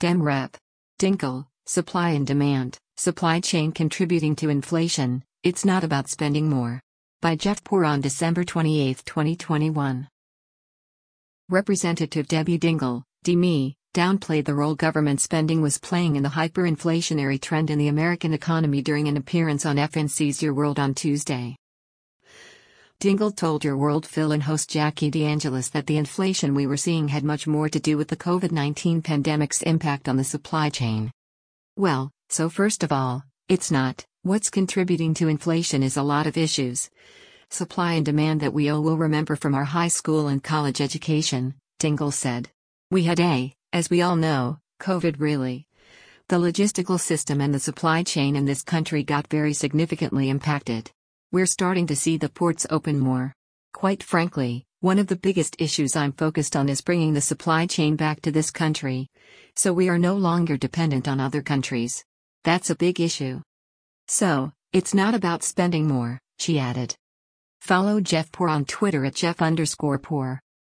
Dem Rep. Dingle, supply and demand, supply chain contributing to inflation, it's not about spending more. By Jeff Poore on December 28, 2021. Representative Debbie Dingle, DME, downplayed the role government spending was playing in the hyperinflationary trend in the American economy during an appearance on FNC's Your World on Tuesday. Dingle told Your World fill-in host Jackie DeAngelis that the inflation we were seeing had much more to do with the COVID-19 pandemic's impact on the supply chain. Well, so first of all, it's not. What's contributing to inflation is a lot of issues. Supply and demand that we all will remember from our high school and college education, Dingle said. We had as we all know, COVID really. The logistical system and the supply chain in this country got very significantly impacted. We're starting to see the ports open more. Quite frankly, one of the biggest issues I'm focused on is bringing the supply chain back to this country, so we are no longer dependent on other countries. That's a big issue. So, it's not about spending more, she added. Follow Jeff Poore on Twitter at Jeff_Poore.